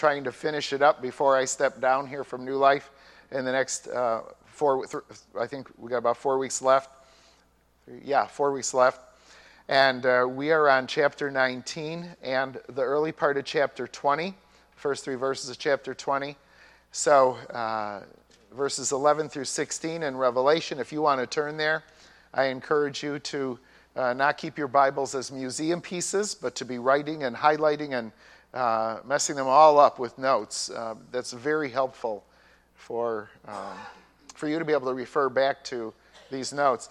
trying to finish it up before I step down here from New Life in the next I think we got about 4 weeks left. 4 weeks left. And we are on chapter 19 and the early part of chapter 20, first 3 verses of chapter 20. So verses 11 through 16 in Revelation, if you want to turn there, I encourage you to not keep your Bibles as museum pieces, but to be writing and highlighting and messing them all up with notes. That's very helpful for you to be able to refer back to these notes.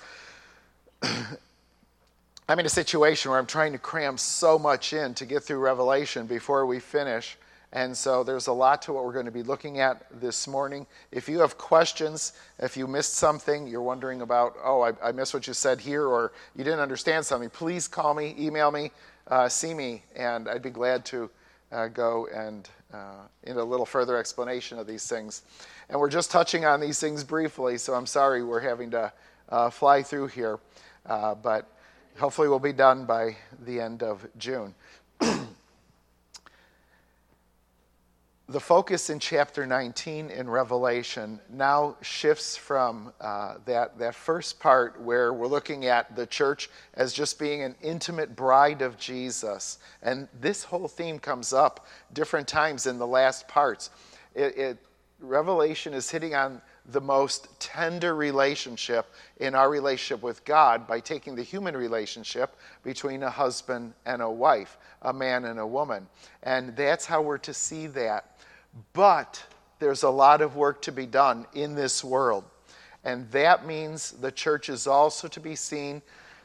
I'm in a situation where I'm trying to cram so much in to get through Revelation before we finish. And so there's a lot to what we're going to be looking at this morning. If you have questions, if you missed something, you're wondering about, I missed what you said here, or you didn't understand something, please call me, email me, see me, and I'd be glad to go and into a little further explanation of these things. And we're just touching on these things briefly, so I'm sorry we're having to fly through here, but hopefully we'll be done by the end of June. The focus in chapter 19 in Revelation now shifts from that first part where we're looking at the church as just being an intimate bride of Jesus. And this whole theme comes up different times in the last parts. Revelation is hitting on the most tender relationship in our relationship with God by taking the human relationship between a husband and a wife, a man and a woman. And that's how we're to see that. But there's a lot of work to be done in this world. And that means the church is also to be seen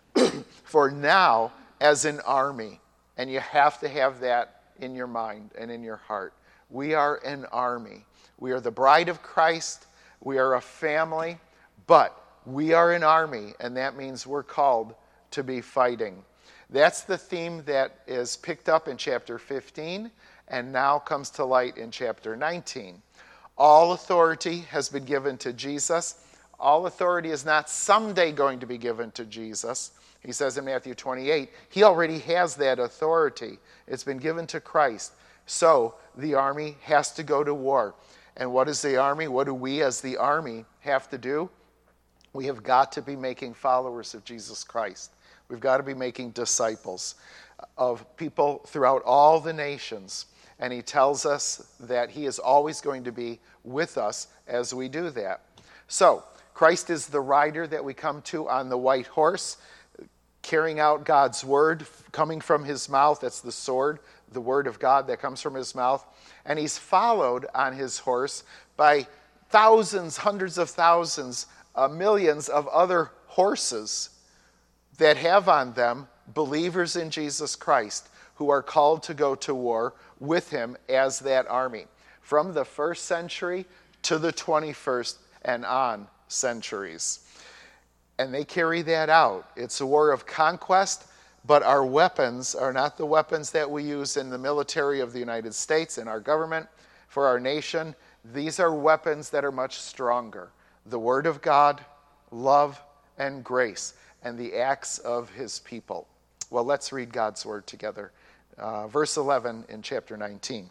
for now as an army. And you have to have that in your mind and in your heart. We are an army. We are the bride of Christ. We are a family. But we are an army, and that means we're called to be fighting. That's the theme that is picked up in chapter 15 and now comes to light in chapter 19. All authority has been given to Jesus. All authority is not someday going to be given to Jesus. He says in Matthew 28, he already has that authority. It's been given to Christ. So the army has to go to war. And what is the army? What do we as the army have to do? We have got to be making followers of Jesus Christ. We've got to be making disciples of people throughout all the nations. And he tells us that he is always going to be with us as we do that. So, Christ is the rider that we come to on the white horse, carrying out God's word, coming from his mouth. That's the sword, the word of God that comes from his mouth. And he's followed on his horse by thousands, hundreds of thousands, millions of other horses that have on them believers in Jesus Christ who are called to go to war with him as that army. From the first century to the 21st and on centuries. And they carry that out. It's a war of conquest, but our weapons are not the weapons that we use in the military of the United States, in our government, for our nation. These are weapons that are much stronger. The Word of God, love, and grace, and the acts of his people. Well, let's read God's Word together. Verse 11 in chapter 19.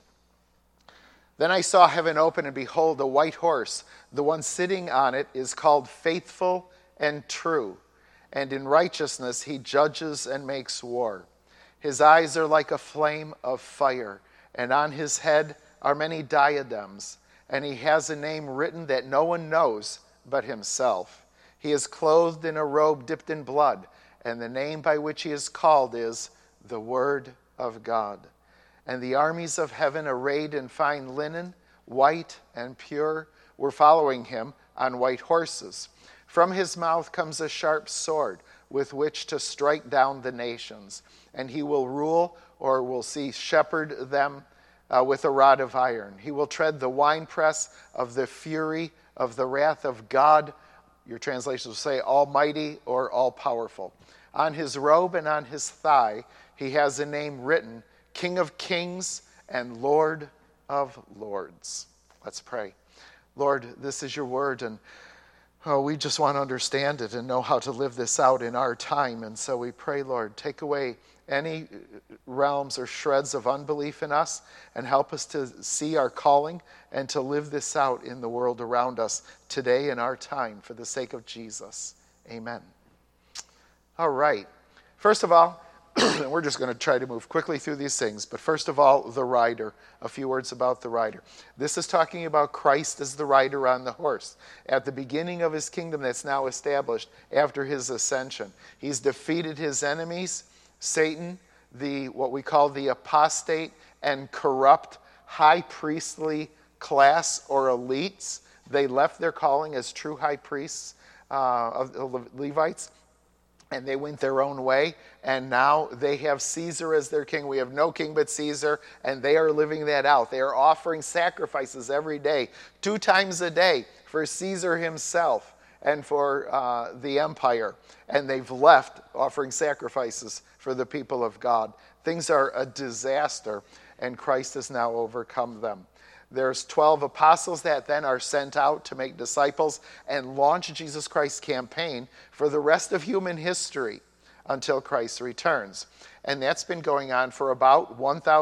Then I saw heaven open, and behold, a white horse. The one sitting on it is called Faithful and True, and in righteousness he judges and makes war. His eyes are like a flame of fire, and on his head are many diadems, and he has a name written that no one knows but himself. He is clothed in a robe dipped in blood, and the name by which he is called is the Word of God. And the armies of heaven, arrayed in fine linen, white and pure, were following him on white horses. From his mouth comes a sharp sword with which to strike down the nations. And he will rule, or will shepherd them with a rod of iron. He will tread the winepress of the fury of the wrath of God. Your translations will say Almighty or All-Powerful. On his robe and on his thigh, he has a name written, King of Kings and Lord of Lords. Let's pray. Lord, this is your word, and we just want to understand it and know how to live this out in our time. And so we pray, Lord, take away any realms or shreds of unbelief in us, and help us to see our calling and to live this out in the world around us today in our time for the sake of Jesus. Amen. All right. First of all, we're just going to try to move quickly through these things, but first of all, the rider. A few words about the rider. This is talking about Christ as the rider on the horse. At the beginning of his kingdom that's now established after his ascension, he's defeated his enemies, Satan, what we call the apostate and corrupt high priestly class or elites. They left their calling as true high priests of the Levites, and they went their own way, and now they have Caesar as their king. We have no king but Caesar, and they are living that out. They are offering sacrifices every day, 2 times a day, for Caesar himself and for the empire. And they've left offering sacrifices for the people of God. Things are a disaster, and Christ has now overcome them. There's 12 apostles that then are sent out to make disciples and launch Jesus Christ's campaign for the rest of human history until Christ returns. And that's been going on for about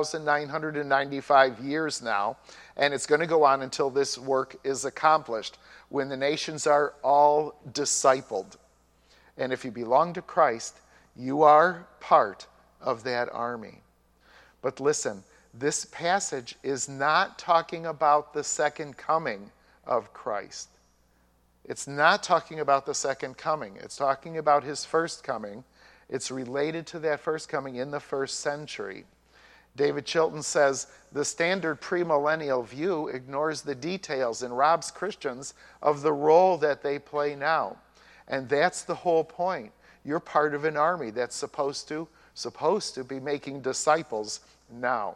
1,995 years now, and it's going to go on until this work is accomplished, when the nations are all discipled. And if you belong to Christ, you are part of that army. But listen, this passage is not talking about the second coming of Christ. It's not talking about the second coming. It's talking about his first coming. It's related to that first coming in the first century. David Chilton says, the standard premillennial view ignores the details and robs Christians of the role that they play now. And that's the whole point. You're part of an army that's supposed to be making disciples now.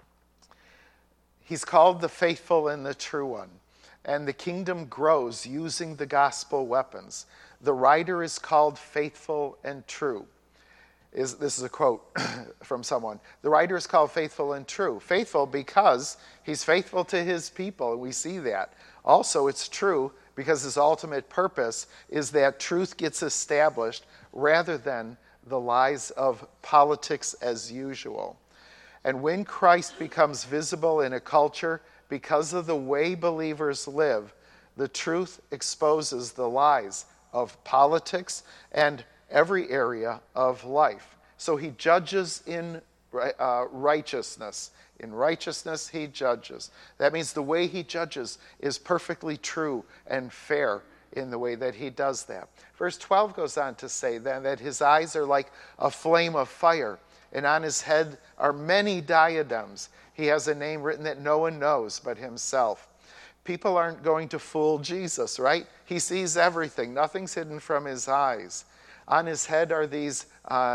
He's called the faithful and the true one. And the kingdom grows using the gospel weapons. The rider is called faithful and true. This is a quote from someone. The rider is called faithful and true. Faithful because he's faithful to his people, and we see that. Also, it's true because his ultimate purpose is that truth gets established rather than the lies of politics as usual. And when Christ becomes visible in a culture because of the way believers live, the truth exposes the lies of politics and every area of life. So he judges in righteousness. In righteousness, he judges. That means the way he judges is perfectly true and fair in the way that he does that. Verse 12 goes on to say then that his eyes are like a flame of fire, and on his head are many diadems. He has a name written that no one knows but himself. People aren't going to fool Jesus, right? He sees everything. Nothing's hidden from his eyes. On his head are these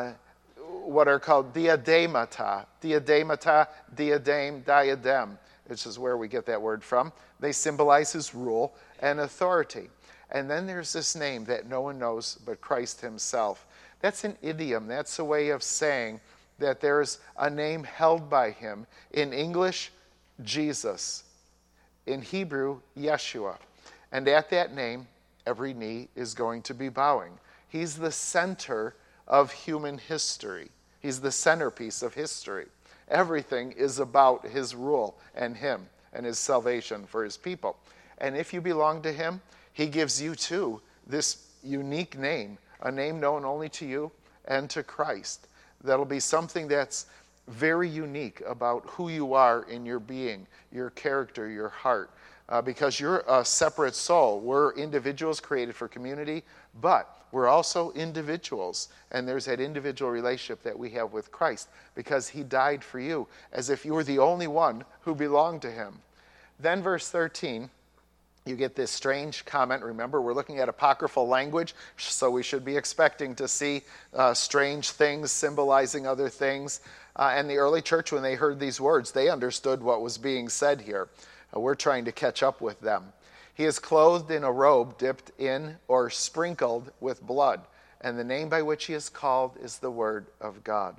what are called diademata. Diademata, diadem, diadem, which is where we get that word from. They symbolize his rule and authority. And then there's this name that no one knows but Christ himself. That's an idiom. That's a way of saying that there's a name held by him. In English, Jesus. In Hebrew, Yeshua. And at that name, every knee is going to be bowing. He's the center of human history. He's the centerpiece of history. Everything is about his rule and him and his salvation for his people. And if you belong to him, he gives you too this unique name, a name known only to you and to Christ. That'll be something that's very unique about who you are in your being, your character, your heart, because you're a separate soul. We're individuals created for community, but we're also individuals, and there's that individual relationship that we have with Christ because he died for you as if you were the only one who belonged to him. Then verse 13, you get this strange comment. Remember, we're looking at apocryphal language, so we should be expecting to see strange things symbolizing other things. And the early church, when they heard these words, they understood what was being said here. We're trying to catch up with them. He is clothed in a robe dipped in or sprinkled with blood, and the name by which he is called is the Word of God.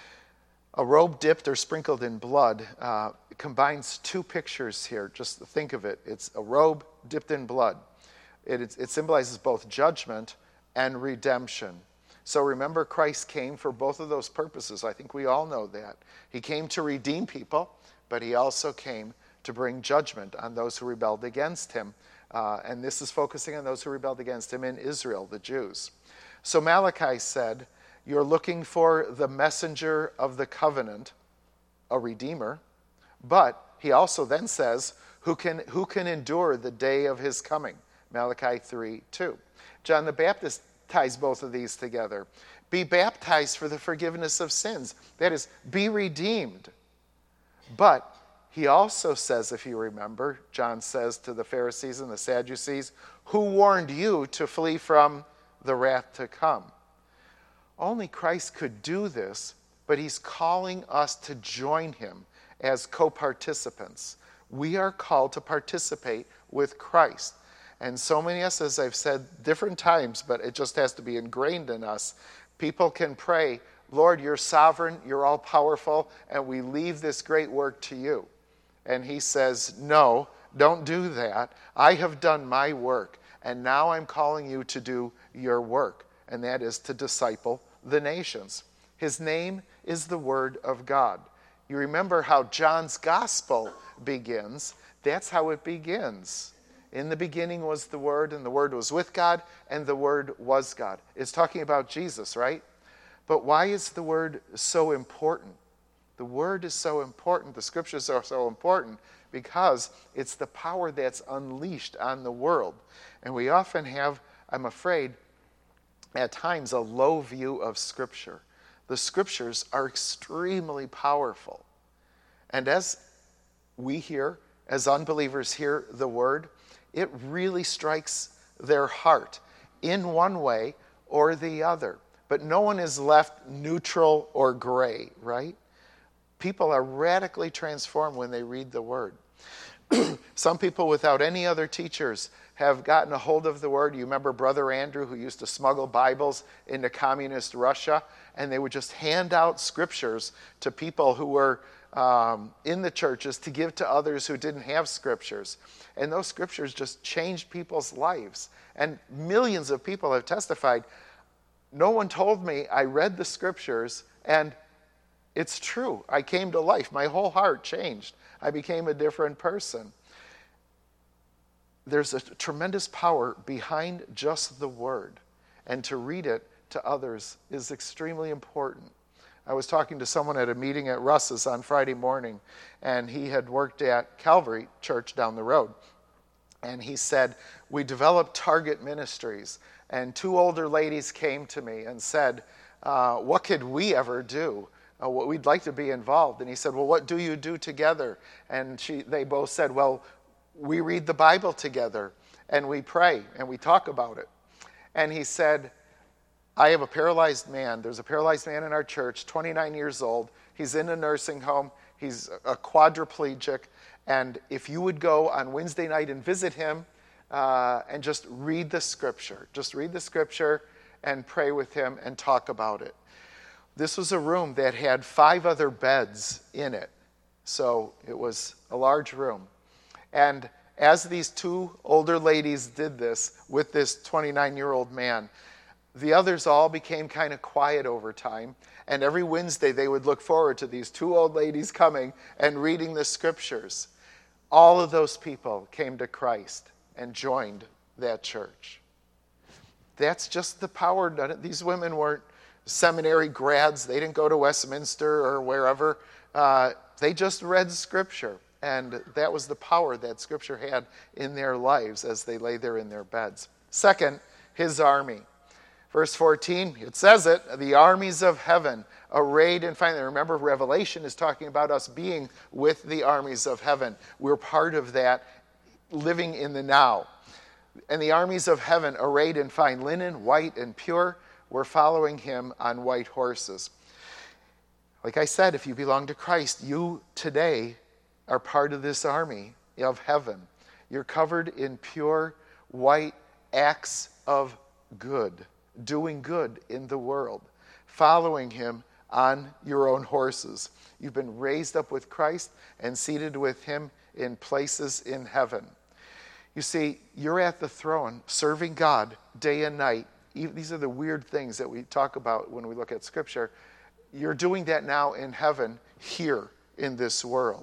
A robe dipped or sprinkled in blood combines 2 pictures here. Just think of it. It's a robe dipped in blood. It symbolizes both judgment and redemption. So remember, Christ came for both of those purposes. I think we all know that. He came to redeem people, but he also came to bring judgment on those who rebelled against him. And this is focusing on those who rebelled against him in Israel, the Jews. So Malachi said, you're looking for the messenger of the covenant, a redeemer. But he also then says, who can endure the day of his coming? Malachi 3:2. John the Baptist ties both of these together. Be baptized for the forgiveness of sins. That is, be redeemed. But he also says, if you remember, John says to the Pharisees and the Sadducees, who warned you to flee from the wrath to come? Only Christ could do this, but he's calling us to join him as co-participants. We are called to participate with Christ. And so many of us, as I've said different times, but it just has to be ingrained in us, people can pray, Lord, you're sovereign, you're all-powerful, and we leave this great work to you. And he says, no, don't do that. I have done my work, and now I'm calling you to do your work, and that is to disciple the nations. His name is the Word of God. You remember how John's gospel begins. That's how it begins. In the beginning was the Word, and the Word was with God, and the Word was God. It's talking about Jesus, right? But why is the Word so important? The Word is so important, the Scriptures are so important, because it's the power that's unleashed on the world. And we often have, I'm afraid, at times a low view of Scripture. The Scriptures are extremely powerful. And as we hear, as unbelievers hear the Word, it really strikes their heart in one way or the other. But no one is left neutral or gray, right? People are radically transformed when they read the Word. Some people without any other teachers have gotten a hold of the Word. You remember Brother Andrew, who used to smuggle Bibles into communist Russia, and they would just hand out scriptures to people who were in the churches to give to others who didn't have scriptures. And those scriptures just changed people's lives. And millions of people have testified, no one told me, I read the scriptures, and it's true. I came to life. My whole heart changed. I became a different person. There's a tremendous power behind just the Word, and to read it to others is extremely important. I was talking to someone at a meeting at Russ's on Friday morning, and he had worked at Calvary Church down the road. And he said, we developed Target Ministries, and two older ladies came to me and said, what could we ever do? We'd like to be involved. And he said, well, what do you do together? And they both said, well, we read the Bible together, and we pray, and we talk about it. And he said, I have a paralyzed man. There's a paralyzed man in our church, 29 years old. He's in a nursing home. He's a quadriplegic. And if you would go on Wednesday night and visit him and just read the Scripture and pray with him and talk about it. This was a room that had 5 other beds in it. So it was a large room. And as these two older ladies did this with this 29-year-old man, the others all became kind of quiet over time. And every Wednesday they would look forward to these two old ladies coming and reading the scriptures. All of those people came to Christ and joined that church. That's just the power. These women weren't seminary grads. They didn't go to Westminster or wherever. They just read Scripture. And that was the power that Scripture had in their lives as they lay there in their beds. Second, his army. Verse 14, it says it, the armies of heaven arrayed in fight. Remember, Revelation is talking about us being with the armies of heaven. We're part of that, living in the now. And the armies of heaven arrayed in fine linen, white and pure, were following him on white horses. Like I said, if you belong to Christ, you today are part of this army of heaven. You're covered in pure white acts of good, doing good in the world, following him on your own horses. You've been raised up with Christ and seated with him in places in heaven. You see, you're at the throne serving God day and night these are the weird things that we talk about when we look at Scripture. You're doing that now in heaven, here in this world.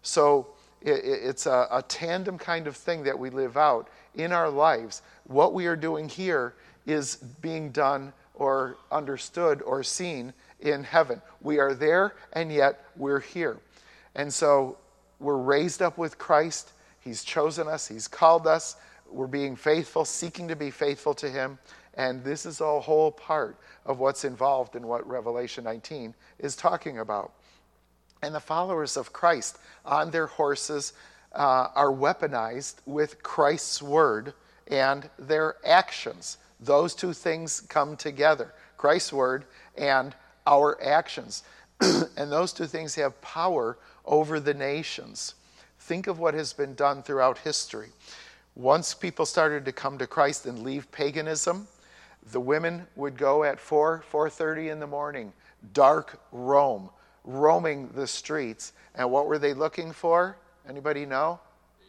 So it's a tandem kind of thing that we live out in our lives. What we are doing here is being done or understood or seen in heaven. We are there, and yet we're here. And so we're raised up with Christ. He's chosen us. He's called us. We're being faithful, seeking to be faithful to him. And this is a whole part of what's involved in what Revelation 19 is talking about. And the followers of Christ on their horses are weaponized with Christ's word and their actions. Those two things come together, Christ's word and our actions. And those two things have power over the nations. Think of what has been done throughout history. Once people started to come to Christ and leave paganism, the women would go at 4:30 in the morning, dark Rome, roaming the streets. And what were they looking for? Anybody know?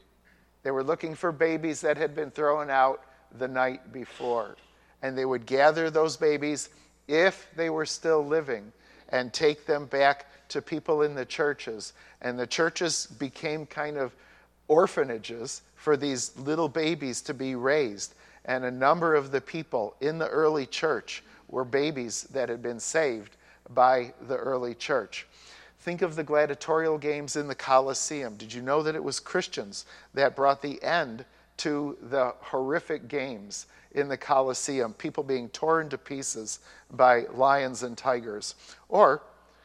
They were looking for babies that had been thrown out the night before. And they would gather those babies, if they were still living, and take them back to people in the churches. And the churches became kind of orphanages for these little babies to be raised. And a number of the people in the early church were babies that had been saved by the early church. Think of the gladiatorial games in the Colosseum. Did you know that it was Christians that brought the end to the horrific games in the Colosseum, people being torn to pieces by lions and tigers? Or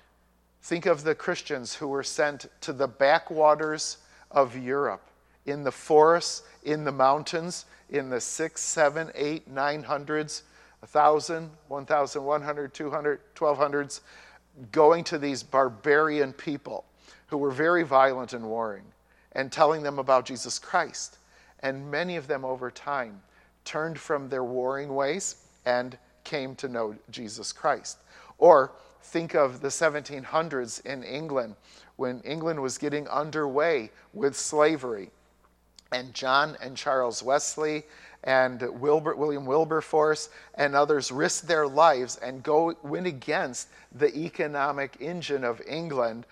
think of the Christians who were sent to the backwaters of Europe, in the forests, in the mountains, in the 600s, 700s, 800s, 900s, 1,000, 1,100, 200, 1,200s, going to these barbarian people who were very violent and warring and telling them about Jesus Christ. And many of them over time turned from their warring ways and came to know Jesus Christ. Or think of the 1700s in England, when England was getting underway with slavery. And John and Charles Wesley and William Wilberforce and others risked their lives and went against the economic engine of England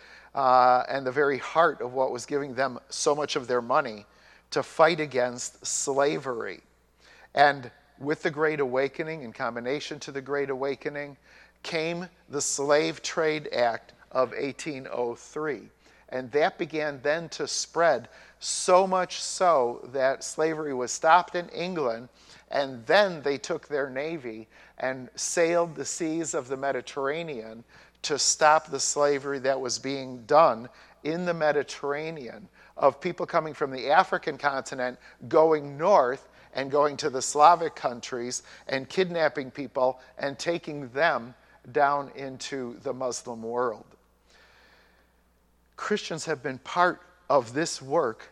and the very heart of what was giving them so much of their money, to fight against slavery. And with the Great Awakening, in combination to the Great Awakening, came the Slave Trade Act of 1803. And that began then to spread, so much so that slavery was stopped in England, and then they took their navy and sailed the seas of the Mediterranean to stop the slavery that was being done in the Mediterranean, of people coming from the African continent, going north and going to the Slavic countries and kidnapping people and taking them down into the Muslim world. Christians have been part of this work,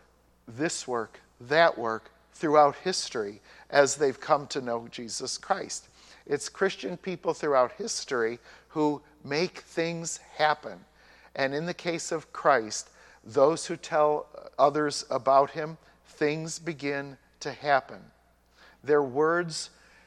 that work, throughout history as they've come to know Jesus Christ. It's Christian people throughout history who make things happen. And in the case of Christ, those who tell others about him, things begin to happen. Their words,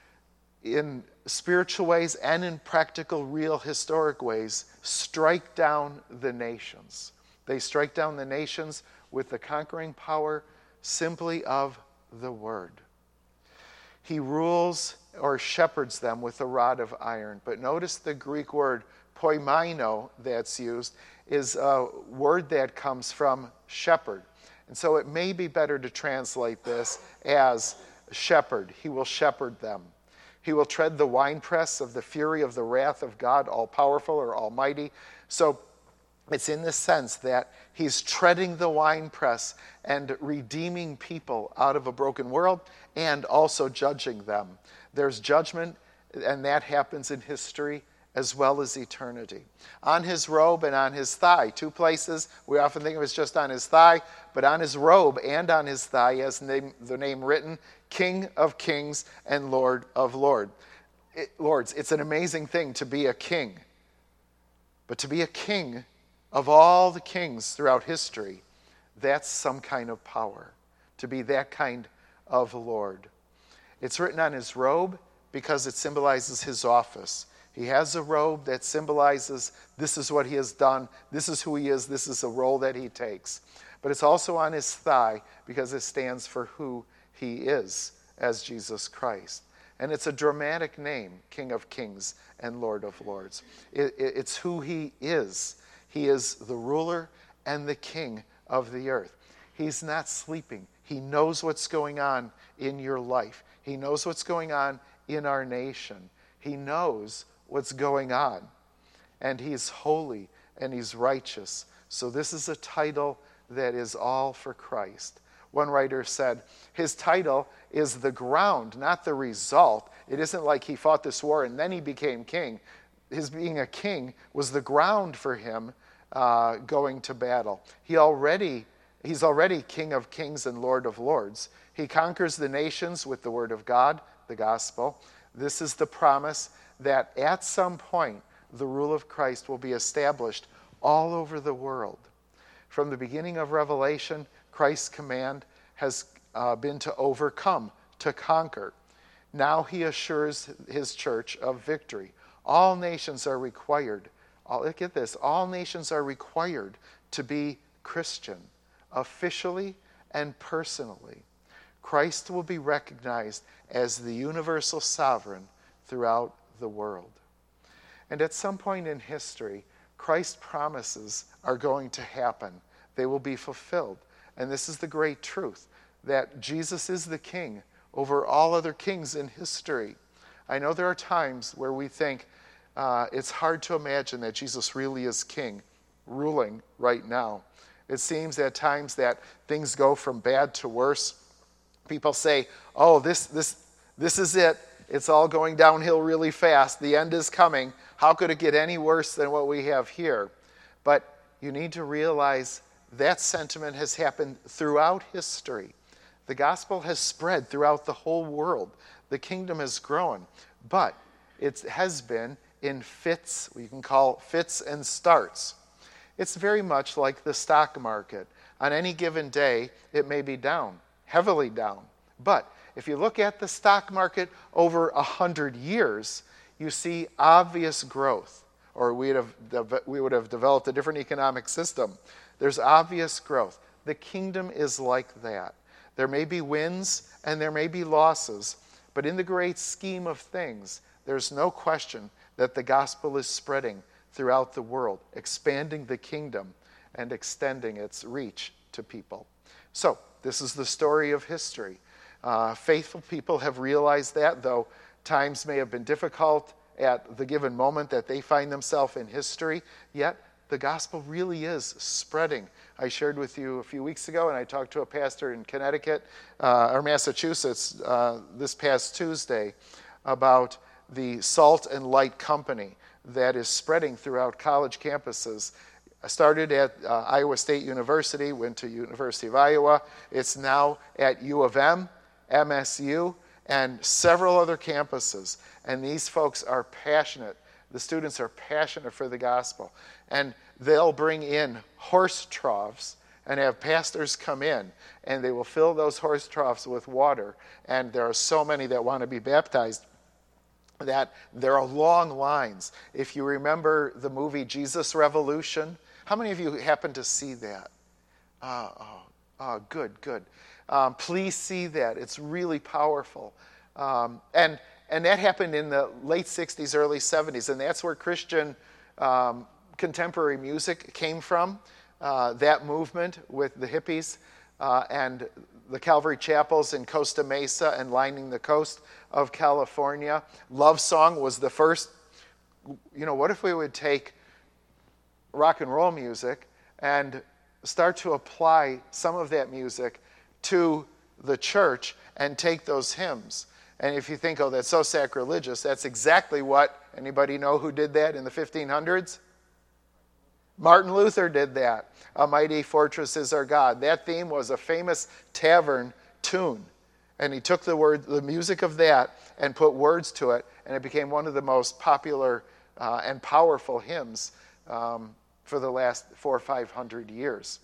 in spiritual ways and in practical, real, historic ways, strike down the nations. They strike down the nations with the conquering power simply of the word. He rules or shepherds them with a rod of iron. But notice the Greek word poimaino that's used is a word that comes from shepherd. And so it may be better to translate this as shepherd. He will shepherd them. He will tread the winepress of the fury of the wrath of God, all-powerful or almighty. So it's in the sense that he's treading the winepress and redeeming people out of a broken world and also judging them. There's judgment, and that happens in history as well as eternity. On his robe and on his thigh, two places we often think of as just on his thigh, but on his robe and on his thigh has the name written, King of Kings and Lord of Lords. It's an amazing thing to be a king. But to be a king of all the kings throughout history, that's some kind of power. To be that kind of Lord. It's written on his robe because it symbolizes his office. He has a robe that symbolizes this is what he has done, this is who he is, this is a role that he takes. But it's also on his thigh because it stands for who he is as Jesus Christ. And it's a dramatic name, King of Kings and Lord of Lords. It's who he is. He is the ruler and the king of the earth. He's not sleeping. He knows what's going on in your life. He knows what's going on in our nation. He knows what's going on. And he's holy and he's righteous. So this is a title that is all for Christ. One writer said, his title is the ground, not the result. It isn't like he fought this war and then he became king. His being a king was the ground for him going to battle. He's already King of Kings and Lord of Lords. He conquers the nations with the word of God, the gospel. This is the promise that at some point the rule of Christ will be established all over the world. From the beginning of Revelation, Christ's command has been to overcome, to conquer. Now he assures his church of victory. All nations are required. Look at this. All nations are required to be Christian, officially and personally. Christ will be recognized as the universal sovereign throughout the world. And at some point in history, Christ's promises are going to happen. They will be fulfilled. And this is the great truth, that Jesus is the king over all other kings in history. I know there are times where we think it's hard to imagine that Jesus really is king, ruling right now. It seems at times that things go from bad to worse. People say, oh, this is it. It's all going downhill really fast. The end is coming. How could it get any worse than what we have here? But you need to realize that sentiment has happened throughout history. The gospel has spread throughout the whole world. The kingdom has grown. But it has been in fits, we can call fits and starts. It's very much like the stock market. On any given day, it may be down, heavily down. But if you look at the stock market over 100 years, you see obvious growth, or we would have developed a different economic system. There's obvious growth. The kingdom is like that. There may be wins and there may be losses, but in the great scheme of things, there's no question that the gospel is spreading throughout the world, expanding the kingdom and extending its reach to people. So, this is the story of history. Faithful people have realized that, though times may have been difficult at the given moment that they find themselves in history, yet the gospel really is spreading. I shared with you a few weeks ago, and I talked to a pastor in Connecticut or Massachusetts this past Tuesday about the Salt and Light Company that is spreading throughout college campuses. I started at Iowa State University, went to University of Iowa. It's now at U of M, MSU, and several other campuses. And these folks are passionate. The students are passionate for the gospel. And they'll bring in horse troughs and have pastors come in, and they will fill those horse troughs with water. And there are so many that want to be baptized that there are long lines. If you remember the movie Jesus Revolution, how many of you happened to see that? Good. Please see that. It's really powerful. And that happened in the late 60s, early 70s, and that's where Christian contemporary music came from, that movement with the hippies and the Calvary chapels in Costa Mesa and lining the coast of California. Love Song was the first. What if we would take rock and roll music and start to apply some of that music to the church and take those hymns? And if you think, oh, that's so sacrilegious, that's exactly what, anybody know who did that in the 1500s? Martin Luther did that. A Mighty Fortress is Our God. That theme was a famous tavern tune. And he took the music of that and put words to it, and it became one of the most popular and powerful hymns for the last 400 or 500 years.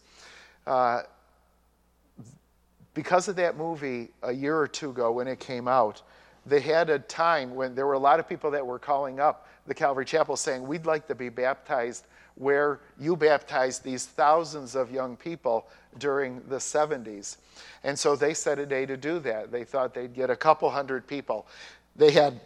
Because of that movie a year or two ago when it came out, they had a time when there were a lot of people that were calling up the Calvary Chapel saying, we'd like to be baptized where you baptized these thousands of young people during the 70s. And so they set a day to do that. They thought they'd get a couple hundred people. They had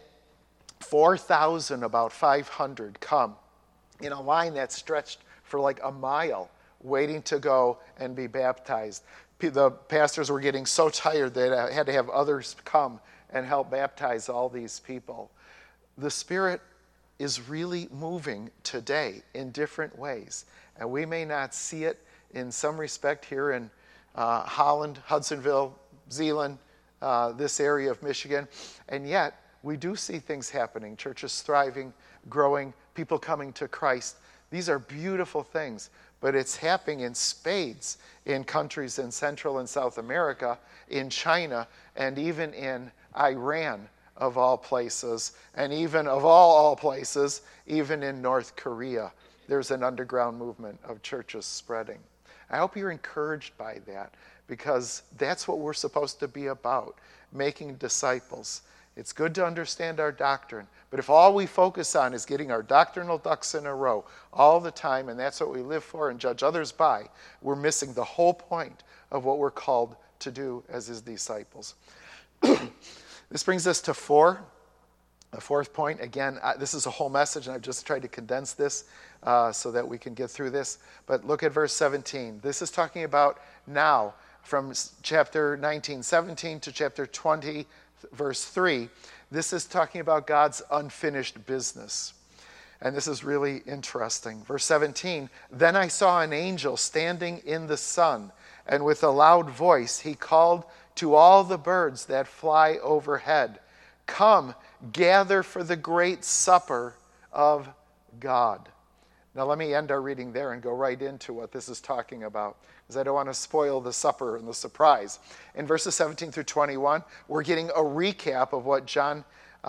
4,000, about 500 come in a line that stretched for like a mile, waiting to go and be baptized. The pastors were getting so tired they had to have others come and help baptize all these people. The Spirit is really moving today in different ways. And we may not see it in some respect here in Holland, Hudsonville, Zeeland, this area of Michigan. And yet, we do see things happening. Churches thriving, growing, people coming to Christ. These are beautiful things. But it's happening in spades in countries in Central and South America, in China, and even in Iran, of all places, and even of all places, even in North Korea. There's an underground movement of churches spreading. I hope you're encouraged by that, because that's what we're supposed to be about, making disciples. It's good to understand our doctrine, but if all we focus on is getting our doctrinal ducks in a row all the time, and that's what we live for and judge others by, we're missing the whole point of what we're called to do as his disciples. This brings us to the fourth point. Again, this is a whole message, and I've just tried to condense this so that we can get through this. But look at verse 17. This is talking about now, from chapter 19, 17 to chapter 20, verse 3. This is talking about God's unfinished business. And this is really interesting. Verse 17, then I saw an angel standing in the sun, and with a loud voice he called to all the birds that fly overhead, come, gather for the great supper of God. Now let me end our reading there and go right into what this is talking about, because I don't want to spoil the supper and the surprise. In verses 17 through 21, we're getting a recap of what John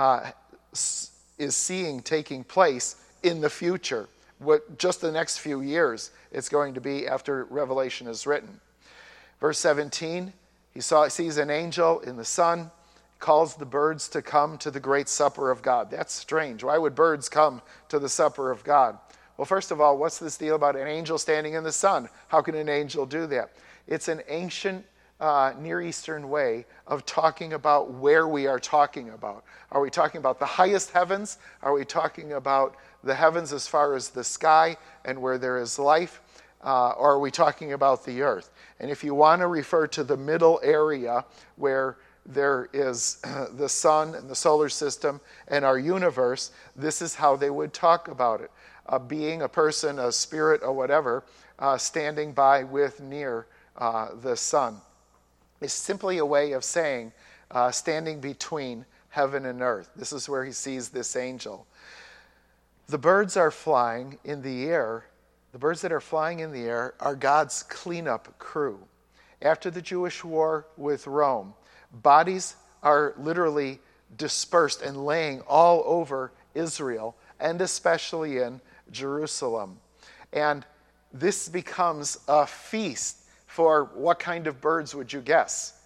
is seeing taking place in the future, what just the next few years it's going to be after Revelation is written. Verse 17, he sees an angel in the sun, calls the birds to come to the great supper of God. That's strange. Why would birds come to the supper of God? Well, first of all, what's this deal about an angel standing in the sun? How can an angel do that? It's an ancient Near Eastern way of talking about where we are talking about. Are we talking about the highest heavens? Are we talking about the heavens as far as the sky and where there is life? Or are we talking about the earth? And if you want to refer to the middle area where there is the sun and the solar system and our universe, this is how they would talk about it. A being, a person, a spirit, or whatever, standing by with near the sun. It's simply a way of saying standing between heaven and earth. This is where he sees this angel. The birds are flying in the air. The birds that are flying in the air are God's cleanup crew. After the Jewish war with Rome, bodies are literally dispersed and laying all over Israel, and especially in Jerusalem. And this becomes a feast for what kind of birds would you guess?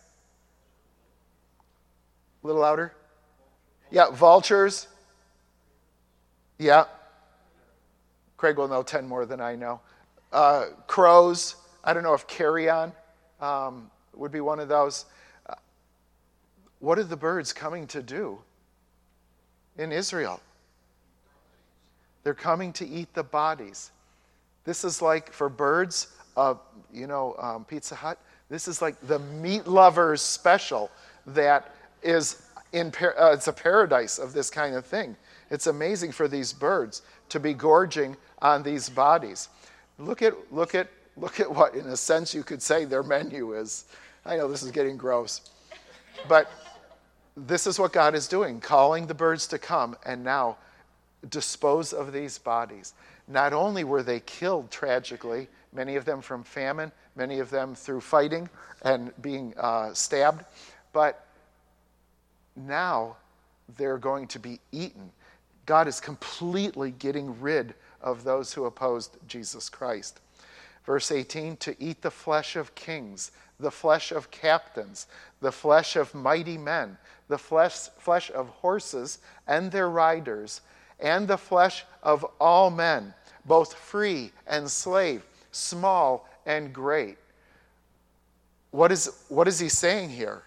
A little louder? Yeah, vultures. Yeah. Craig will know 10 more than I know. Crows. I don't know if carrion would be one of those. What are the birds coming to do in Israel? They're coming to eat the bodies. This is like, for birds, Pizza Hut, this is like the meat lovers special that is it's a paradise of this kind of thing. It's amazing for these birds to be gorging on these bodies. Look at what, in a sense, you could say their menu is. I know this is getting gross. But this is what God is doing, calling the birds to come and now dispose of these bodies. Not only were they killed tragically, many of them from famine, many of them through fighting and being stabbed, but now they're going to be eaten. God is completely getting rid of those who opposed Jesus Christ. Verse 18, to eat the flesh of kings, the flesh of captains, the flesh of mighty men, the flesh of horses and their riders, and the flesh of all men, both free and slave, small and great. What is he saying here?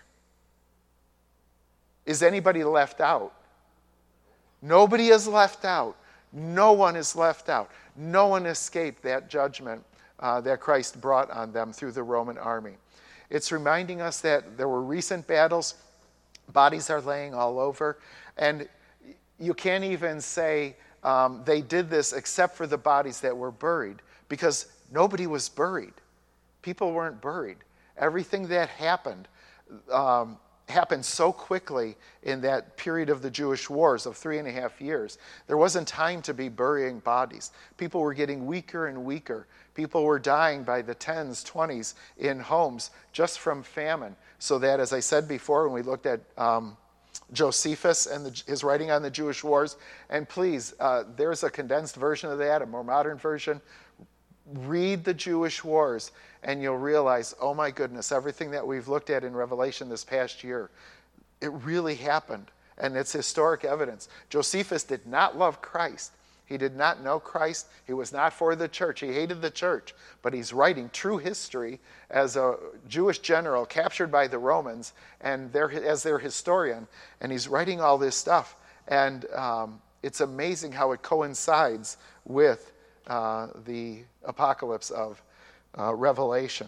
Is anybody left out? Nobody is left out. No one is left out. No one escaped that judgment that Christ brought on them through the Roman army. It's reminding us that there were recent battles. Bodies are laying all over. And you can't even say they did this except for the bodies that were buried, because nobody was buried. People weren't buried. Everything that happened happened so quickly in that period of the Jewish wars of 3.5 years. There wasn't time to be burying bodies. People were getting weaker and weaker. People were dying by the 10s, 20s in homes just from famine. So that, as I said before, when we looked at Josephus and his writing on the Jewish wars, and please, there's a condensed version of that, a more modern version. Read the Jewish wars and you'll realize, oh my goodness, everything that we've looked at in Revelation this past year, it really happened. And it's historic evidence. Josephus did not love Christ. He did not know Christ. He was not for the church. He hated the church. But he's writing true history as a Jewish general captured by the Romans and as their historian. And he's writing all this stuff. And it's amazing how it coincides with the apocalypse of Revelation.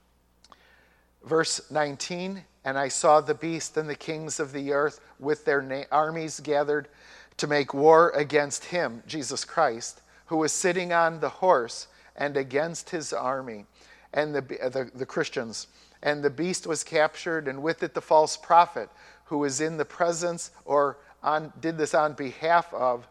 Verse 19, and I saw the beast and the kings of the earth with their armies gathered to make war against him, Jesus Christ, who was sitting on the horse, and against his army, and the Christians. And the beast was captured, and with it the false prophet, who was in the presence, or did this on behalf of,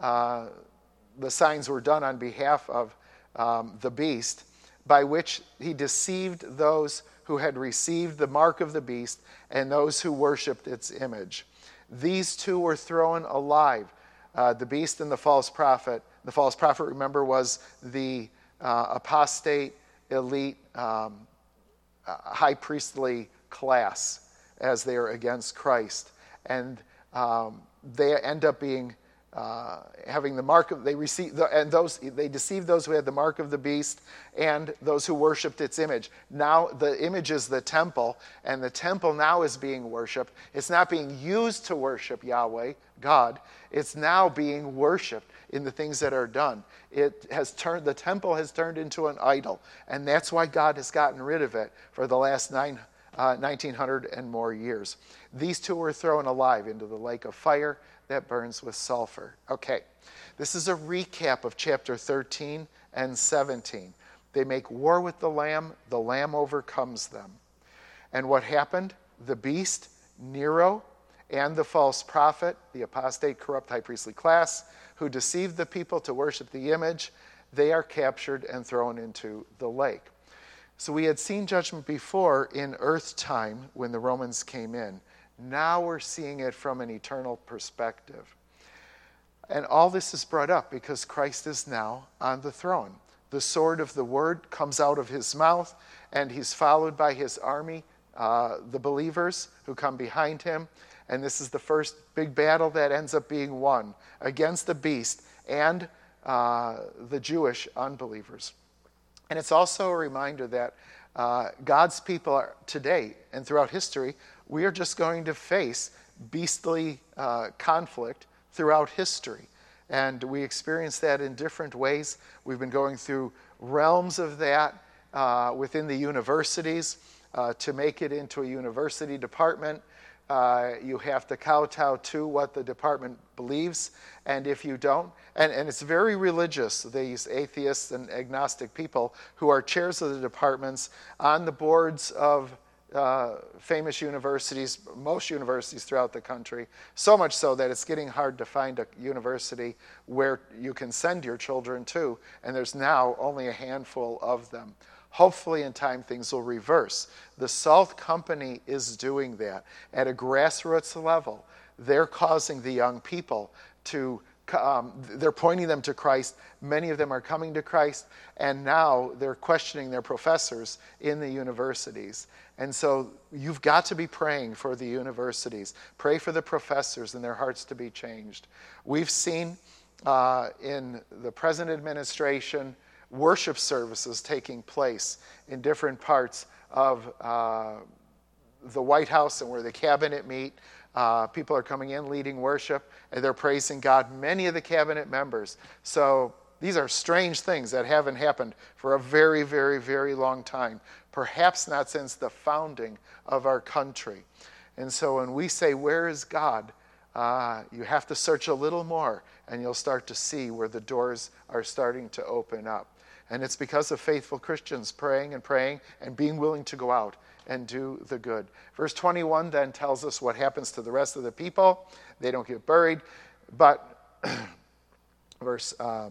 the signs were done on behalf of the beast, by which he deceived those who had received the mark of the beast and those who worshipped its image. These two were thrown alive, the beast and the false prophet. The false prophet, remember, was the apostate, elite, high priestly class as they are against Christ. And they end up being having the mark of, they deceived those who had the mark of the beast and those who worshipped its image. Now the image is the temple, and the temple now is being worshipped. It's not being used to worship Yahweh, God. It's now being worshipped in the things that are done. The temple has turned into an idol, and that's why God has gotten rid of it for the last 1900 and more years. These two were thrown alive into the lake of fire that burns with sulfur. Okay, this is a recap of chapter 13 and 17. They make war with the Lamb overcomes them. And what happened? The beast, Nero, and the false prophet, the apostate, corrupt high priestly class, who deceived the people to worship the image, they are captured and thrown into the lake. So we had seen judgment before in earth time when the Romans came in. Now we're seeing it from an eternal perspective. And all this is brought up because Christ is now on the throne. The sword of the word comes out of his mouth, and he's followed by his army, the believers who come behind him. And this is the first big battle that ends up being won against the beast and the Jewish unbelievers. And it's also a reminder that God's people are today and throughout history, we are just going to face beastly conflict throughout history. And we experience that in different ways. We've been going through realms of that within the universities. To make it into a university department, you have to kowtow to what the department believes. And if you don't, and it's very religious, these atheists and agnostic people who are chairs of the departments on the boards of famous universities, most universities throughout the country, so much so that it's getting hard to find a university where you can send your children to, and there's now only a handful of them. Hopefully in time things will reverse. The Salt Company is doing that at a grassroots level. They're causing the young people to they're pointing them to Christ. Many of them are coming to Christ, and now they're questioning their professors in the universities. And so you've got to be praying for the universities. Pray for the professors and their hearts to be changed. We've seen in the present administration worship services taking place in different parts of the White House and where the cabinet meet. People are coming in leading worship, and they're praising God, many of the cabinet members. So these are strange things that haven't happened for a very, very, very long time, perhaps not since the founding of our country. And so when we say, where is God? You have to search a little more, and you'll start to see where the doors are starting to open up. And it's because of faithful Christians praying and being willing to go out and do the good. Verse 21 then tells us what happens to the rest of the people. They don't get buried. But verse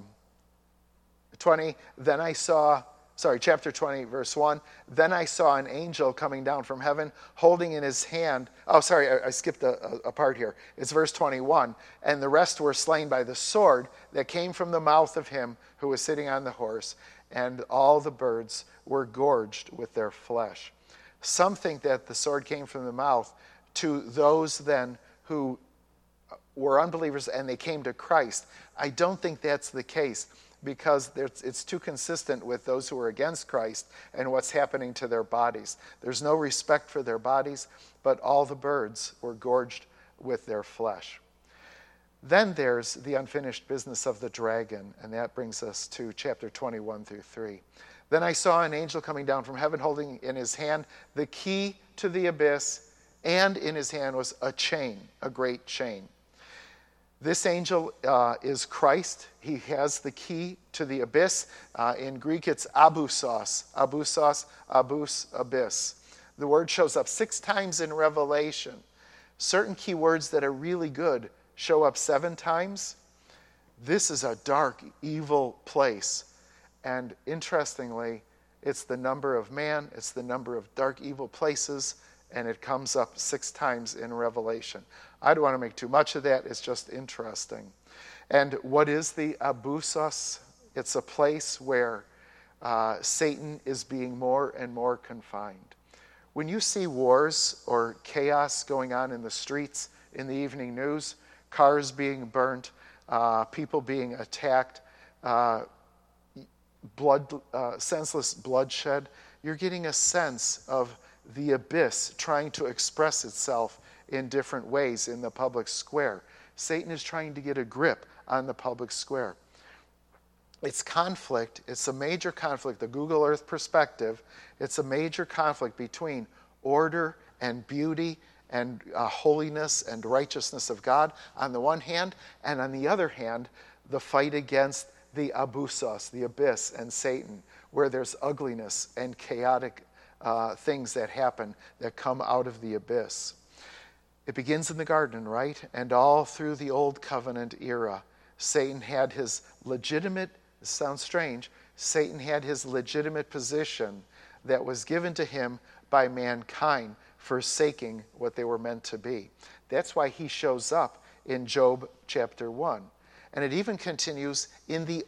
20, chapter 20, verse 1. Then I saw an angel coming down from heaven, holding in his hand. I skipped a part here. It's verse 21. And the rest were slain by the sword that came from the mouth of him who was sitting on the horse, and all the birds were gorged with their flesh. Some think that the sword came from the mouth to those then who were unbelievers and they came to Christ. I don't think that's the case, because it's too consistent with those who are against Christ and what's happening to their bodies. There's no respect for their bodies, but all the birds were gorged with their flesh. Then there's the unfinished business of the dragon, and that brings us to chapter 21 through 3. Then I saw an angel coming down from heaven, holding in his hand the key to the abyss, and in his hand was a chain, a great chain. This angel is Christ. He has the key to the abyss. In Greek, it's abusos, abus, abyss. The word shows up 6 times in Revelation. Certain key words that are really good show up 7 times. This is a dark, evil place. And interestingly, it's the number of man, it's the number of dark, evil places, and it comes up 6 times in Revelation. I don't want to make too much of that. It's just interesting. And what is the abusos? It's a place where Satan is being more and more confined. When you see wars or chaos going on in the streets in the evening news, cars being burnt, people being attacked, senseless bloodshed, you're getting a sense of the abyss trying to express itself in different ways in the public square. Satan is trying to get a grip on the public square. It's conflict. It's a major conflict. The Google Earth perspective, it's a major conflict between order and beauty and holiness and righteousness of God on the one hand, and on the other hand, the fight against the abusos, the abyss, and Satan, where there's ugliness and chaotic things that happen that come out of the abyss. It begins in the garden, right? And all through the Old Covenant era, Satan had his legitimate, this sounds strange, Satan had his legitimate position that was given to him by mankind, forsaking what they were meant to be. That's why he shows up in Job chapter 1. And it even continues in the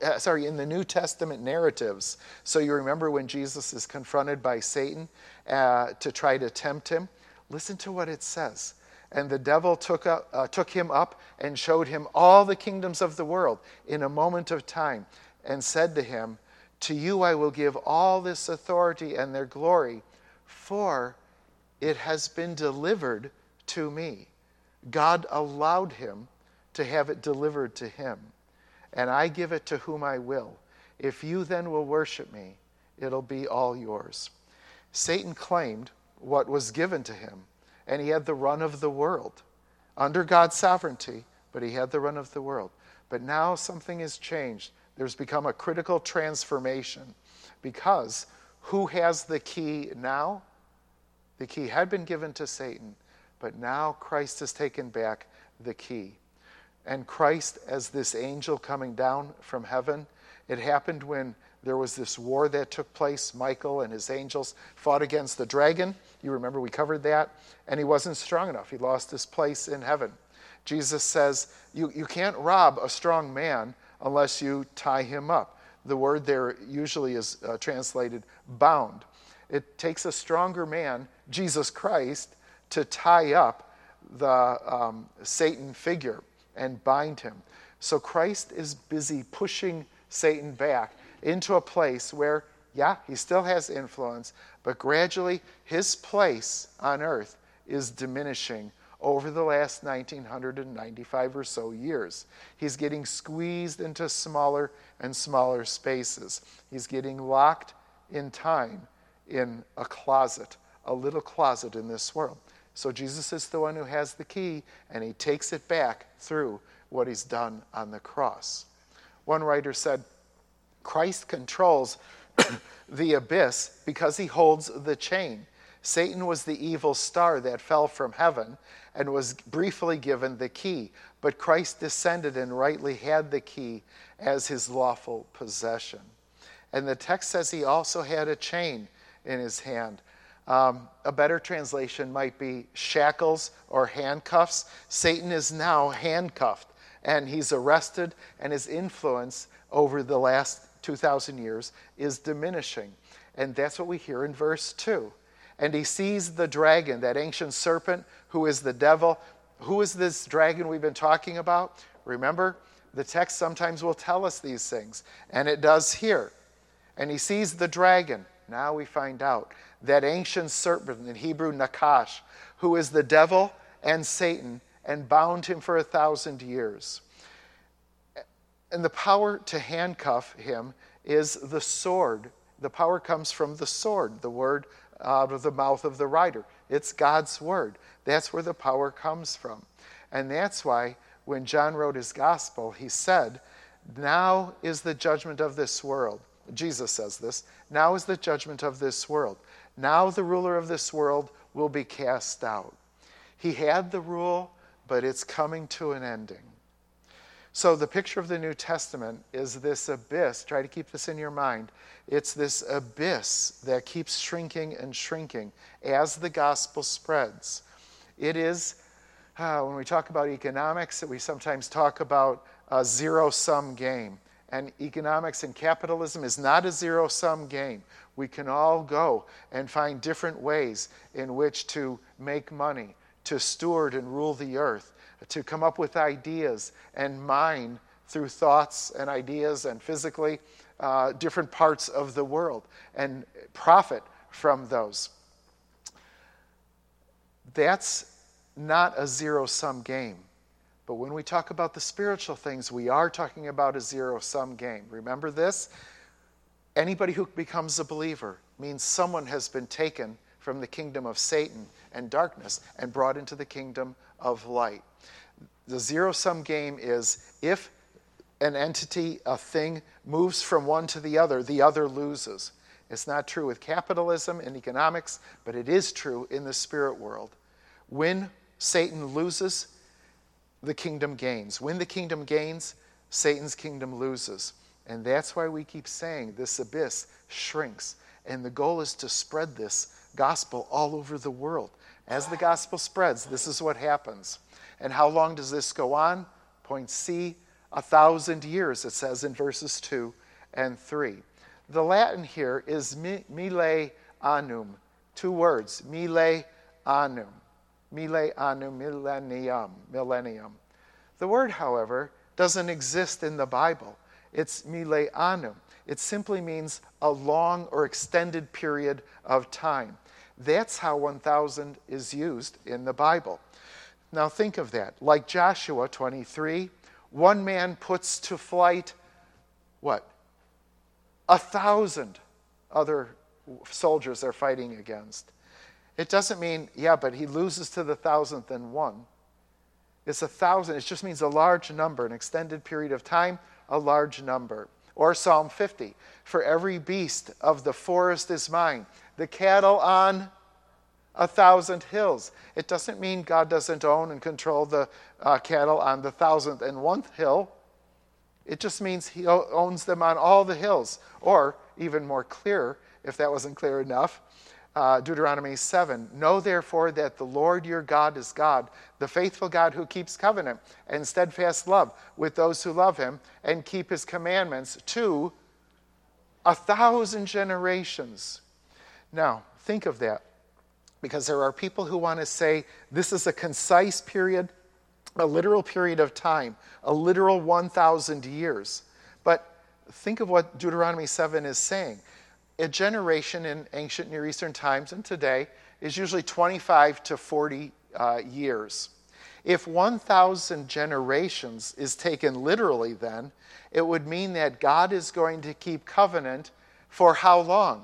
New Testament narratives. So you remember when Jesus is confronted by Satan to try to tempt him? Listen to what it says. And the devil took him up and showed him all the kingdoms of the world in a moment of time, and said to him, "To you I will give all this authority and their glory, for it has been delivered to me." God allowed him to have it delivered to him. "And I give it to whom I will. If you then will worship me, it'll be all yours." Satan claimed what was given to him, and he had the run of the world under God's sovereignty, but he had the run of the world. But now something has changed. There's become a critical transformation, because who has the key now? The key had been given to Satan, but now Christ has taken back the key. And Christ, as this angel coming down from heaven, it happened when there was this war that took place. Michael and his angels fought against the dragon. You remember we covered that. And he wasn't strong enough. He lost his place in heaven. Jesus says, you can't rob a strong man unless you tie him up. The word there usually is translated bound. It takes a stronger man, Jesus Christ, to tie up the Satan figure and bind him. So Christ is busy pushing Satan back into a place where, yeah, he still has influence, but gradually his place on earth is diminishing over the last 1995 or so years. He's getting squeezed into smaller and smaller spaces. He's getting locked in time in a closet, a little closet in this world. So Jesus is the one who has the key, and he takes it back through what he's done on the cross. One writer said, Christ controls the abyss because he holds the chain. Satan was the evil star that fell from heaven and was briefly given the key, but Christ descended and rightly had the key as his lawful possession. And the text says he also had a chain in his hand. A better translation might be shackles or handcuffs. Satan is now handcuffed, and he's arrested, and his influence over the last 2,000 years is diminishing. And that's what we hear in verse 2. And he sees the dragon, that ancient serpent, who is the devil. Who is this dragon we've been talking about? Remember, the text sometimes will tell us these things, and it does here. And he sees the dragon. Now we find out that ancient serpent, in Hebrew, Nakash, who is the devil and Satan, and bound him for 1,000 years. And the power to handcuff him is the sword. The power comes from the sword, the word out of the mouth of the writer. It's God's word. That's where the power comes from. And that's why when John wrote his gospel, he said, now is the judgment of this world. Jesus says this. Now is the judgment of this world. Now the ruler of this world will be cast out. He had the rule, but it's coming to an ending. So the picture of the New Testament is this abyss. Try to keep this in your mind. It's this abyss that keeps shrinking and shrinking as the gospel spreads. It is, when we talk about economics, we sometimes talk about a zero-sum game. And economics and capitalism is not a zero-sum game. We can all go and find different ways in which to make money, to steward and rule the earth, to come up with ideas and mine through thoughts and ideas and physically different parts of the world and profit from those. That's not a zero-sum game. But when we talk about the spiritual things, we are talking about a zero-sum game. Remember this? Anybody who becomes a believer means someone has been taken from the kingdom of Satan and darkness and brought into the kingdom of light. The zero-sum game is if an entity, a thing, moves from one to the other loses. It's not true with capitalism and economics, but it is true in the spirit world. When Satan loses, the kingdom gains. When the kingdom gains, Satan's kingdom loses. And that's why we keep saying this abyss shrinks. And the goal is to spread this gospel all over the world. As the gospel spreads, this is what happens. And how long does this go on? Point C, 1,000 years, it says in verses 2 and 3. The Latin here is mille annum. 2 words, mille annum. Mille annum, millennium. The word, however, doesn't exist in the Bible. It's mille annum. It simply means a long or extended period of time. That's how 1,000 is used in the Bible. Now think of that. Like Joshua 23, one man puts to flight, what? 1,000 other soldiers they're fighting against. It doesn't mean, yeah, but he loses to the 1,001. It's 1,000. It just means a large number, an extended period of time, a large number. Or Psalm 50, for every beast of the forest is mine, the cattle on 1,000 hills. It doesn't mean God doesn't own and control the cattle on the 1,001th hill. It just means he owns them on all the hills. Or, even more clear, if that wasn't clear enough, Deuteronomy 7, know therefore that the Lord your God is God, the faithful God who keeps covenant and steadfast love with those who love him and keep his commandments to 1,000 generations. Now, think of that, because there are people who want to say this is a concise period, a literal period of time, a literal 1,000 years. But think of what Deuteronomy 7 is saying. A generation in ancient Near Eastern times and today is usually 25 to 40 years. If 1,000 generations is taken literally then, it would mean that God is going to keep covenant for how long?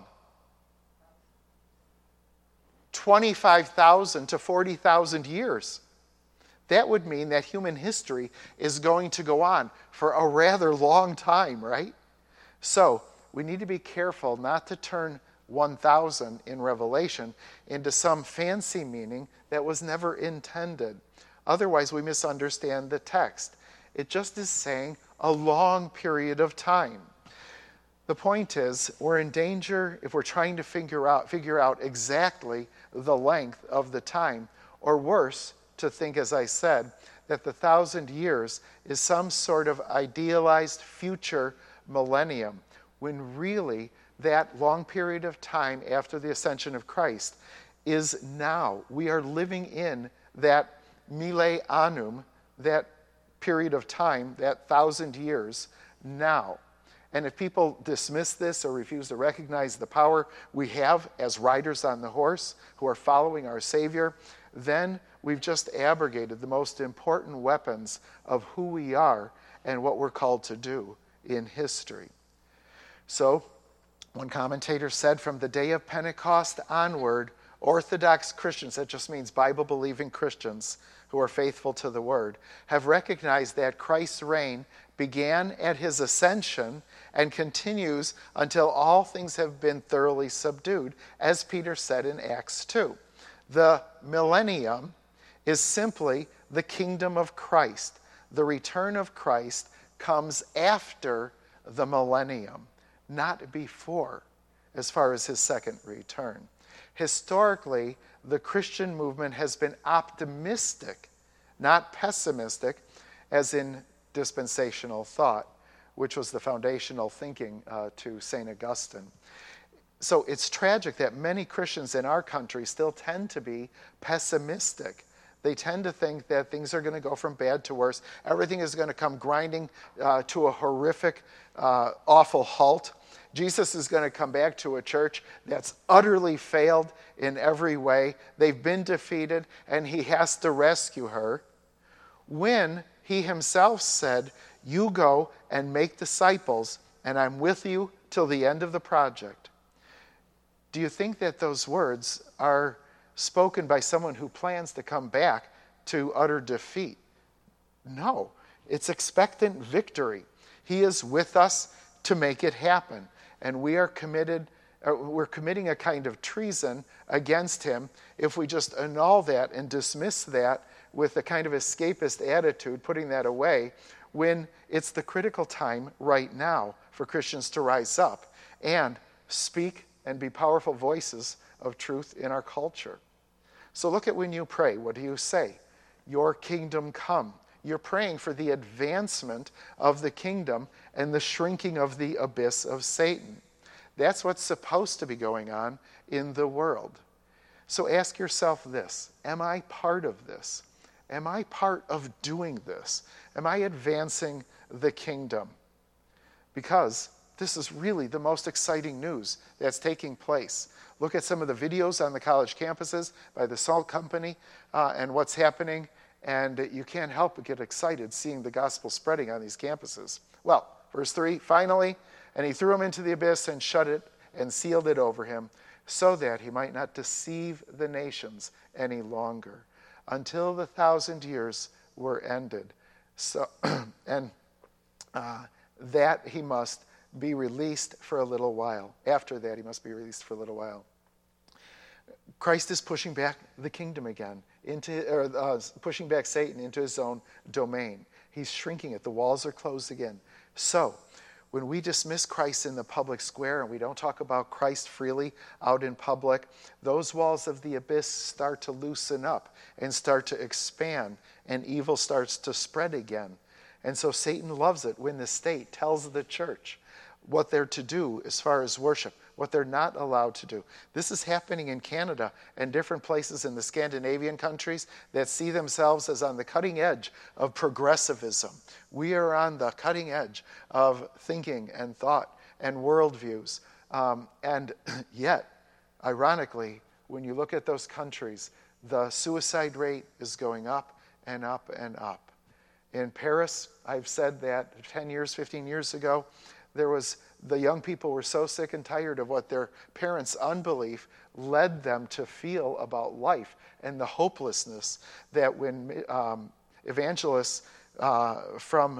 25,000 to 40,000 years. That would mean that human history is going to go on for a rather long time, right? So, we need to be careful not to turn 1,000 in Revelation into some fancy meaning that was never intended. Otherwise, we misunderstand the text. It just is saying a long period of time. The point is, we're in danger if we're trying to figure out exactly the length of the time, or worse, to think, as I said, that the 1,000 years is some sort of idealized future millennium, when really that long period of time after the ascension of Christ is now. We are living in that mille annum, that period of time, that 1,000 years now. And if people dismiss this or refuse to recognize the power we have as riders on the horse who are following our Savior, then we've just abrogated the most important weapons of who we are and what we're called to do in history. So, one commentator said, from the day of Pentecost onward, Orthodox Christians, that just means Bible-believing Christians who are faithful to the Word, have recognized that Christ's reign began at his ascension and continues until all things have been thoroughly subdued, as Peter said in Acts 2. The millennium is simply the kingdom of Christ. The return of Christ comes after the millennium, not before, as far as his second return. Historically, the Christian movement has been optimistic, not pessimistic, as in dispensational thought, which was the foundational thinking to St. Augustine. So it's tragic that many Christians in our country still tend to be pessimistic. They tend to think that things are going to go from bad to worse. Everything is going to come grinding to a horrific, awful halt. Jesus is going to come back to a church that's utterly failed in every way. They've been defeated, and he has to rescue her. When he himself said, you go and make disciples, and I'm with you till the end of the project. Do you think that those words are spoken by someone who plans to come back to utter defeat? No, it's expectant victory. He is with us to make it happen. And we're committing a kind of treason against him if we just annul that and dismiss that with a kind of escapist attitude, putting that away, when it's the critical time right now for Christians to rise up and speak and be powerful voices of truth in our culture. So look at when you pray. What do you say? Your kingdom come. You're praying for the advancement of the kingdom and the shrinking of the abyss of Satan. That's what's supposed to be going on in the world. So ask yourself this: am I part of this? Am I part of doing this? Am I advancing the kingdom? Because this is really the most exciting news that's taking place. Look at some of the videos on the college campuses by the Salt Company and what's happening, and you can't help but get excited seeing the gospel spreading on these campuses. Well, verse 3, finally, and he threw him into the abyss and shut it and sealed it over him, so that he might not deceive the nations any longer, until the 1,000 years were ended. So, and that he must be released for a little while. After that, he must be released for a little while. Christ is pushing back the kingdom again, pushing back Satan into his own domain. He's shrinking it. The walls are closed again. So, when we dismiss Christ in the public square and we don't talk about Christ freely out in public, those walls of the abyss start to loosen up and start to expand, and evil starts to spread again. And so Satan loves it when the state tells the church what they're to do as far as worship, what they're not allowed to do. This is happening in Canada and different places in the Scandinavian countries that see themselves as on the cutting edge of progressivism. We are on the cutting edge of thinking and thought and worldviews. And yet, ironically, when you look at those countries, the suicide rate is going up and up and up. In Paris, I've said that 10 years, 15 years ago, the young people were so sick and tired of what their parents' unbelief led them to feel about life and the hopelessness that when evangelists from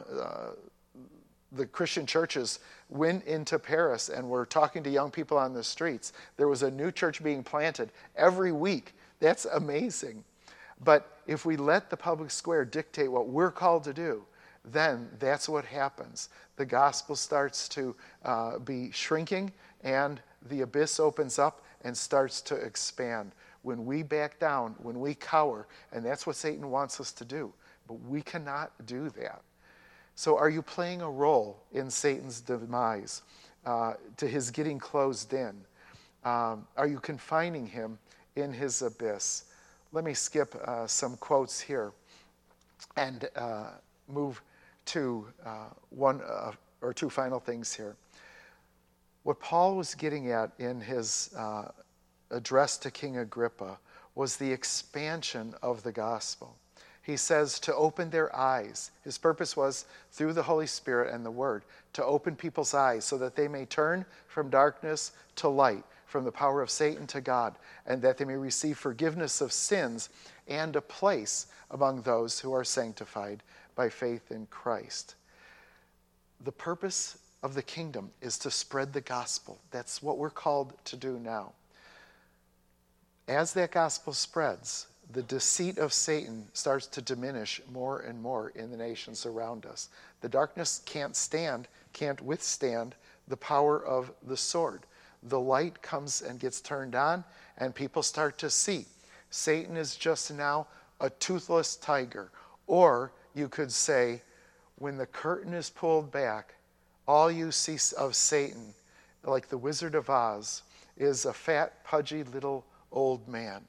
the Christian churches went into Paris and were talking to young people on the streets, there was a new church being planted every week. That's amazing. But if we let the public square dictate what we're called to do, then that's what happens. The gospel starts to be shrinking, and the abyss opens up and starts to expand. When we back down, when we cower, and that's what Satan wants us to do, but we cannot do that. So are you playing a role in Satan's demise, to his getting closed in? Are you confining him in his abyss? Let me skip some quotes here and move to one or two final things here. What Paul was getting at in his address to King Agrippa was the expansion of the gospel. He says to open their eyes. His purpose was, through the Holy Spirit and the Word, to open people's eyes so that they may turn from darkness to light, from the power of Satan to God, and that they may receive forgiveness of sins and a place among those who are sanctified by faith in Christ. The purpose of the kingdom is to spread the gospel. That's what we're called to do now. As that gospel spreads, the deceit of Satan starts to diminish more and more in the nations around us. The darkness can't withstand the power of the sword. The light comes and gets turned on, and people start to see. Satan is just now a toothless tiger. Or you could say, when the curtain is pulled back, all you see of Satan, like the Wizard of Oz, is a fat, pudgy little old man.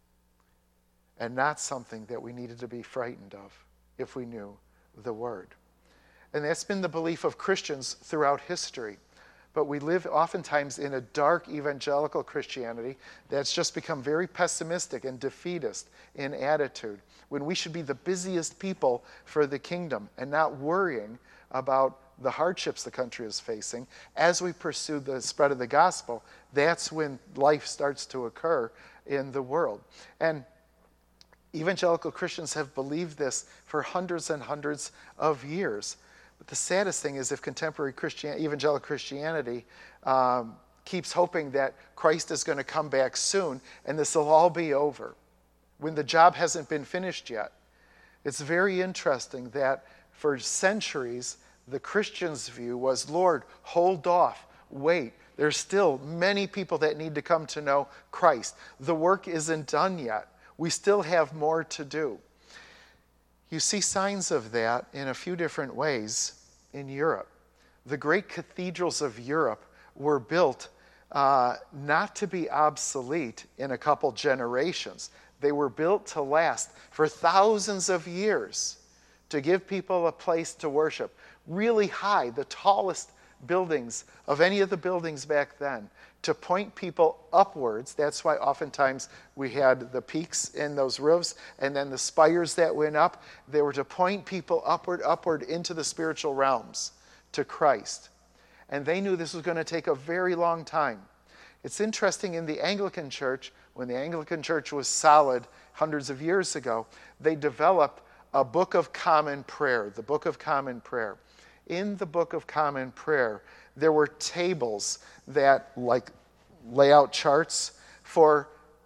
And not something that we needed to be frightened of if we knew the Word. And that's been the belief of Christians throughout history. But we live oftentimes in a dark evangelical Christianity that's just become very pessimistic and defeatist in attitude, when we should be the busiest people for the kingdom and not worrying about the hardships the country is facing. As we pursue the spread of the gospel, that's when life starts to occur in the world. And evangelical Christians have believed this for hundreds and hundreds of years. But the saddest thing is if contemporary evangelical Christianity keeps hoping that Christ is going to come back soon and this will all be over when the job hasn't been finished yet. It's very interesting that for centuries the Christian's view was, Lord, hold off, wait. There's still many people that need to come to know Christ. The work isn't done yet. We still have more to do. You see signs of that in a few different ways in Europe. The great cathedrals of Europe were built not to be obsolete in a couple generations. They were built to last for thousands of years, to give people a place to worship. Really high, the tallest buildings of any of the buildings back then, to point people upwards. That's why oftentimes we had the peaks in those roofs and then the spires that went up. They were to point people upward into the spiritual realms, to Christ. And they knew this was going to take a very long time. It's interesting, in the Anglican Church, when the Anglican Church was solid hundreds of years ago, they developed a Book of Common Prayer, the Book of Common Prayer. In the Book of Common Prayer, there were tables that lay out charts for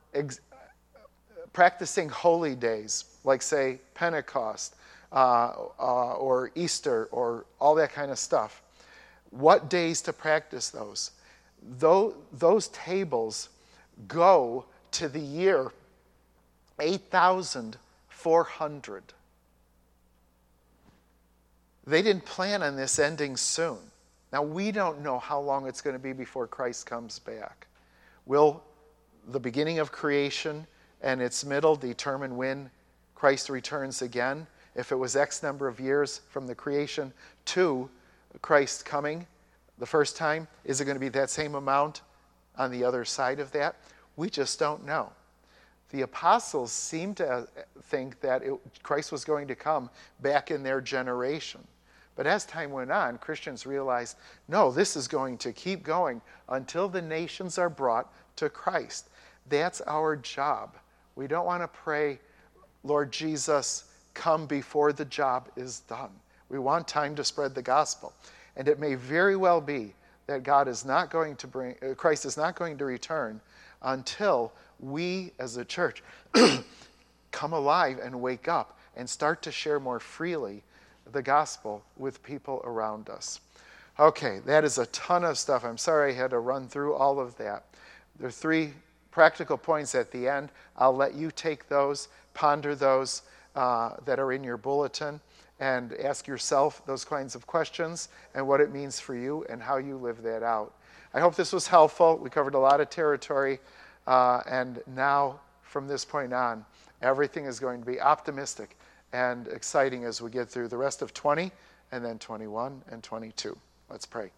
practicing holy days, like say Pentecost or Easter or all that kind of stuff. What days to practice those? Those tables go to the year 8,400. They didn't plan on this ending soon. Now, we don't know how long it's going to be before Christ comes back. Will the beginning of creation and its middle determine when Christ returns again? If it was X number of years from the creation to Christ coming the first time, is it going to be that same amount on the other side of that? We just don't know. The apostles seem to think that Christ was going to come back in their generation. But as time went on, Christians realized, no, this is going to keep going until the nations are brought to Christ. That's our job. We don't want to pray, Lord Jesus, come before the job is done. We want time to spread the gospel. And it may very well be that Christ is not going to return until we as a church come alive and wake up and start to share more freely the gospel with people around us. Okay, that is a ton of stuff. I'm sorry I had to run through all of that. There are 3 practical points at the end. I'll let you take those, ponder those that are in your bulletin, and ask yourself those kinds of questions and what it means for you and how you live that out. I hope this was helpful. We covered a lot of territory, and now from this point on, everything is going to be optimistic and exciting as we get through the rest of 20 and then 21 and 22. Let's pray.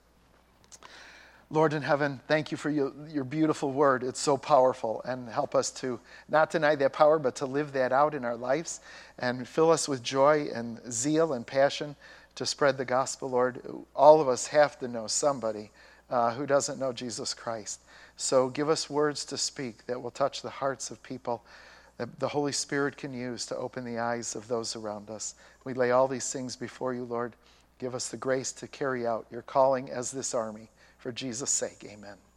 Lord in heaven, thank you for your beautiful word. It's so powerful, and help us to not deny that power, but to live that out in our lives, and fill us with joy and zeal and passion to spread the gospel, Lord. All of us have to know somebody who doesn't know Jesus Christ. So give us words to speak that will touch the hearts of people that the Holy Spirit can use to open the eyes of those around us. We lay all these things before you, Lord. Give us the grace to carry out your calling as this army. For Jesus' sake, amen.